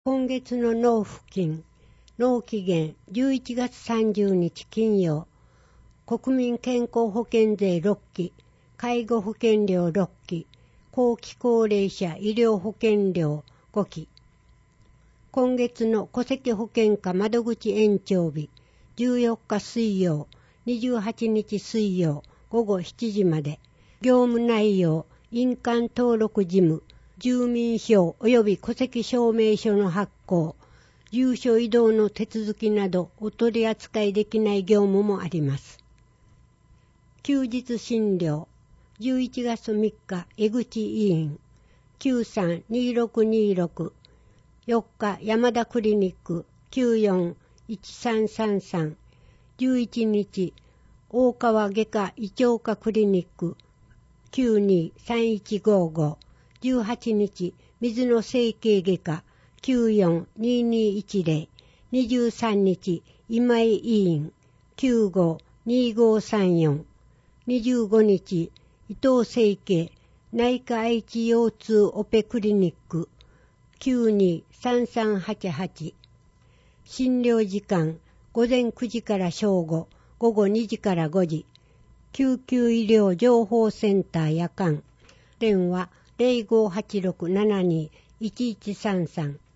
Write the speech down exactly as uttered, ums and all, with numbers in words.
今月の納付金、納期限じゅういちがつさんじゅうにち金曜、国民健康保険税ろっき、介護保険料ろっき、後期高齢者医療保険料ごき。今月の戸籍保険課窓口延長日、じゅうよっか水曜、にじゅうはちにち水曜、午後しちじまで、業務内容、印鑑登録事務、住民票及び戸籍証明書の発行、住所移動の手続きなどお取り扱いできない業務もあります。休日診療、じゅういちがつみっか江口委員、きゅうさんにーろくにーろく、よっか山田クリニックきゅうよんいちさんさんさん、じゅういちにち大川外科胃腸科クリニックきゅうにさんいちごご、じゅうはちにち水野整形外科きゅうよんにーにーいちぜろ、にじゅうさんにち今井委員きゅうごにーごさんよん、にじゅうごにち伊藤整形内科愛知腰痛オペクリニックきゅうにさんさんはちはち。診療時間午前くじから正午、午後にじからごじ。救急医療情報センター夜間。電話ゼロごはちろくななにいちいちさんさん。